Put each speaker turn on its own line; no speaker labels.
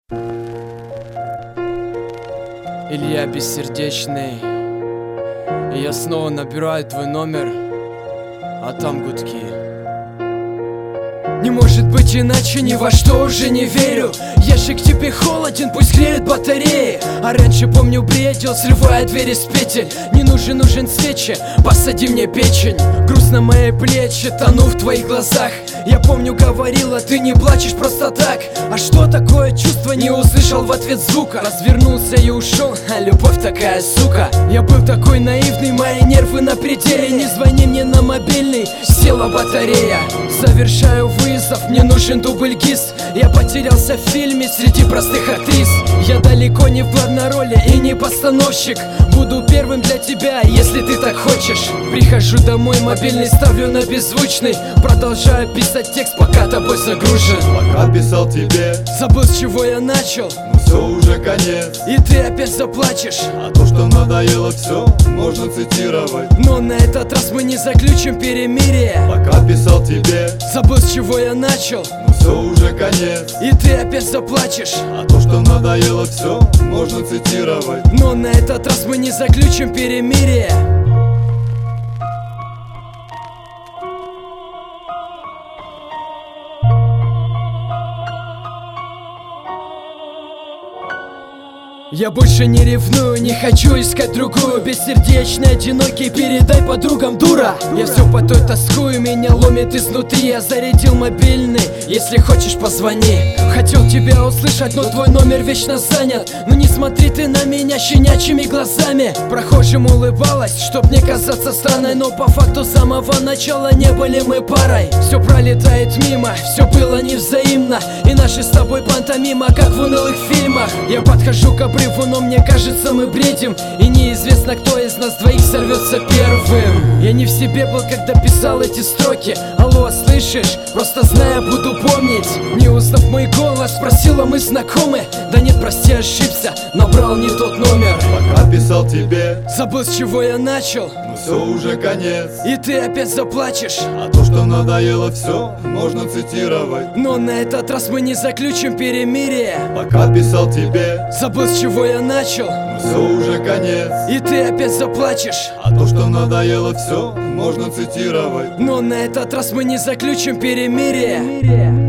Илья бессердечный. И я снова набираю твой номер, а там гудки. Не может быть иначе, ни во что уже не верю. Ящик тебе холоден, пусть греет батареи. А раньше, помню, бредил, срывая двери с петель. Не нужен свечи, посади мне печень. Груз на мои плечи, тону в твоих глазах. Я помню, говорила, ты не плачешь просто так. А что такое чувство, не услышал в ответ звука. Развернулся и ушел, а любовь такая сука. Я был такой наивный, мои нервы на пределе. Не звони мне на мобильный, села батарея. Завершаю вызов, мне нужен дубль ГИС. Я потерялся в фильме среди простых актрис. Я далеко не в главной роли и не постановщик. Буду первым для тебя, если ты так хочешь. Прихожу домой, мобильный ставлю на беззвучный. Продолжаю писать текст, пока тобой загружен.
Пока писал тебе,
забыл, с чего я начал.
но все уже конец.
И ты опять заплачешь.
А то, что надоело, все можно цитировать.
Но на этот раз мы не заключим перемирие.
Пока писал тебе,
забыл, с чего я начал.
но все уже конец.
И ты опять заплачешь.
А то, что надоело, все можно цитировать.
Но на этот раз мы не заключим перемирие. Я больше не ревную, не хочу искать другую. Бессердечный, одинокий, передай подругам, дура. Я все по той тоскую, меня ломит изнутри. Я зарядил мобильный, если хочешь, позвони. Хотел тебя услышать, но твой номер вечно занят. Но не смотри ты на меня щенячьими глазами. Прохожим улыбалась, чтоб не казаться странной. Но по факту с самого начала не были мы парой. Все пролетает мимо, все было невзаимно. И наши с тобой пантомима, как в унылых фильмах. Я подхожу к обрыву, но мне кажется, мы бредим. И неизвестно, кто из нас двоих сорвется первым. Я не в себе был, когда писал эти строки. Алло, слышишь? Просто зная, буду помнить. Не узнав мой голос, спросила, мы знакомы? Да нет, прости, ошибся, набрал не тот номер.
Пока писал тебе,
забыл, с чего я начал.
но все уже конец.
И ты опять заплачешь.
А то, что надоело, все можно цитировать.
Но на этот раз мы не заключим перемирие.
Пока писал тебе,
забыл, с чего я начал.
но все уже конец.
И ты опять заплачешь.
А то, что надоело, все можно цитировать.
Но на этот раз мы не заключим перемирие.